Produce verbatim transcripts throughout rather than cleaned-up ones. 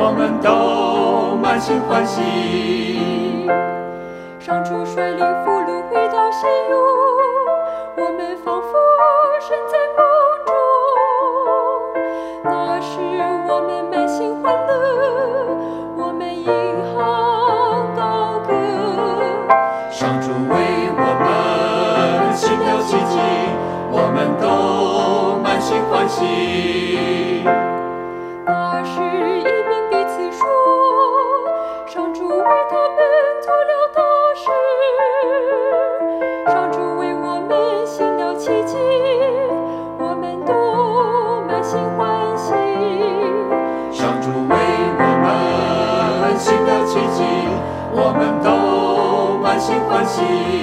我们都满心欢喜。 上主率领俘虏回到西游，我们仿佛身在梦中。那时我们满心欢乐，我们引吭高歌。 上主为我们行了奇迹，我们都满心欢喜。 那时一面彼此说，上主为他们做了大事，上主为我们行了奇迹，我们都满心欢喜。 上主为我们行了奇迹，我们都满心欢喜。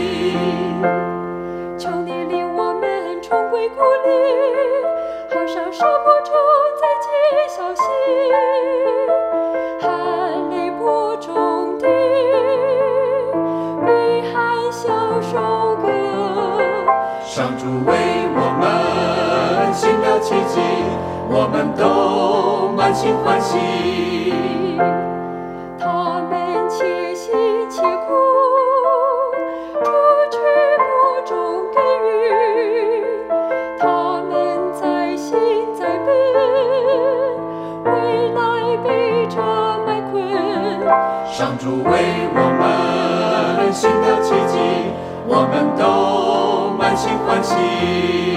求你领我们重归故里，好像沙漠中再见消息，含泪播种的悲喊小首歌。 上主为我们行了奇迹，我们都满心欢喜。 他们且辛且苦，出去播种给予，他们在心在本，未来被这麦困。 上主为我们行了奇迹，我们都满心欢喜。